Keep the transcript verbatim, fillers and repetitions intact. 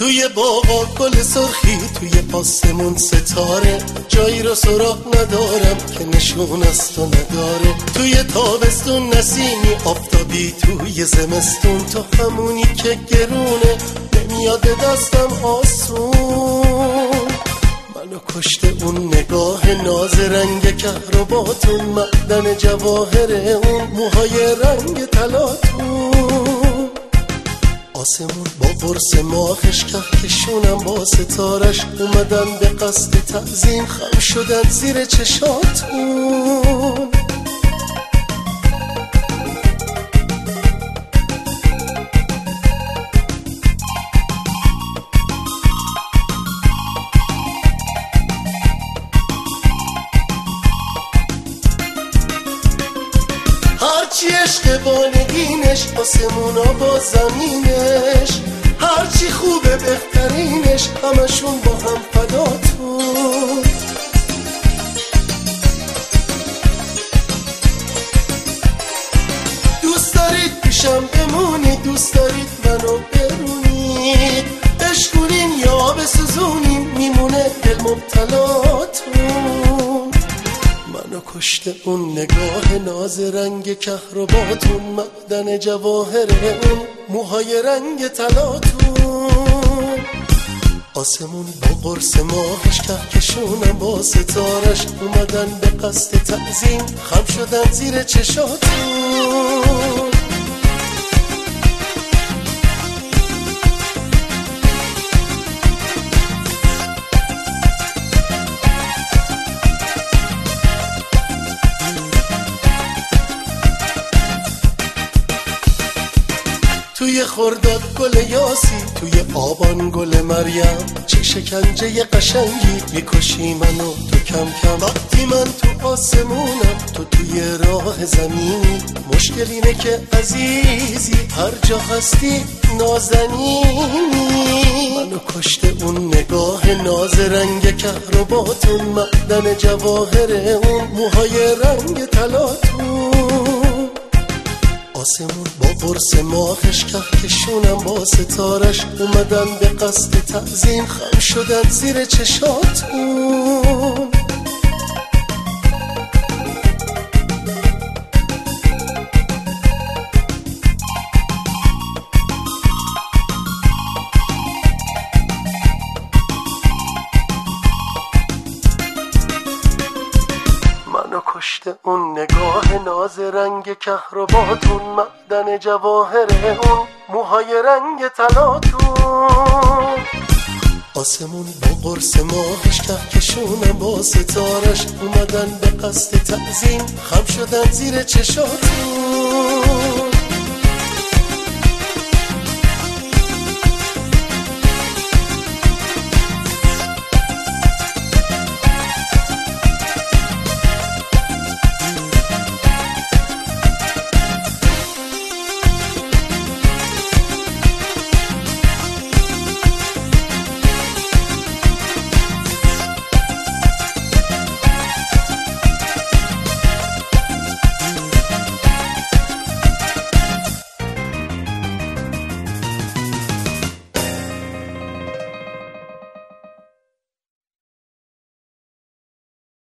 توی باغا گل سرخی، توی آسمون ستاره، جایی رو سراغ ندارم که نشون از تو نداره. توی تابستون نسیمی آفتابی، توی زمستون تو همونی که گرونه، نمیاد دستم آسون. منو کشته اون نگاه ناز رنگ کهرباتون، معدن جواهر اون موهای رنگ طلاتون. آسمون با قرص ماهش کهکشونم با ستارش، اومدن به قصد تعظیم، خم شدن زیر چشاتون. هرچی عشق با نگینش، آسمونا با زمینش، هرچی خوبه بهترینش، همشون با هم فداتون. دوست دارید پیشم بمونید، دوست دارید منو برونید، عشقونین یا بسوزونین، میمونه دل مبتلاتون. منو کشته اون نگاه ناز رنگ کهرباتون، معدن جواهر اون موهای رنگ طلاتون. آسمون با قرص ماهش کهکشونم با ستارش، اومدن به قصد تعظیم، خم شدن زیر چشاتون. توی خرداد گل یاسی، توی آبان گل مریم، چه شکنجه قشنگی میکشی منو تو کم کم. وقتی من تو آسمونم تو توی راه زمینی، مشکل اینه که عزیزی هر جا هستی نازنینی. منو کشته اون نگاه ناز رنگ کهرباتون، معدن جواهر اون موهای رنگ طلاتون. آسمون با قرص ماهش کهکشونم با ستارش، اومدن به قصد تعظیم، خم شدن زیر چشاتون. منو کشته اون نگاه ناز رنگ کهرباتون، معدن جواهر اون موهای رنگ طلاتون. آسمون با قرص ماهش کهکشونم با ستارش، اومدن به قصد تعظیم، خم شدن زیر چشاتون.